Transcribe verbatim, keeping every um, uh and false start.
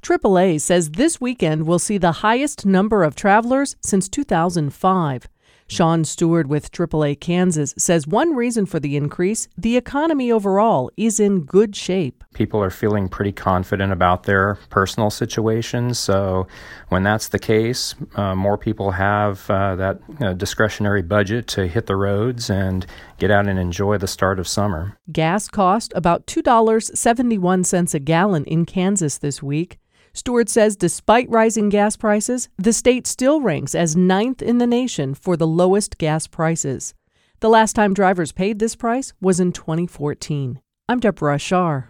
triple A says this weekend will see the highest number of travelers since two thousand five. Sean Stewart with triple A Kansas says one reason for the increase, the economy overall is in good shape. People are feeling pretty confident about their personal situations, so when that's the case, uh, more people have uh, that uh, discretionary budget to hit the roads and get out and enjoy the start of summer. Gas cost about two dollars and seventy-one cents a gallon in Kansas this week. Stewart says despite rising gas prices, the state still ranks as ninth in the nation for the lowest gas prices. The last time drivers paid this price was in twenty fourteen. I'm Deborah Shar.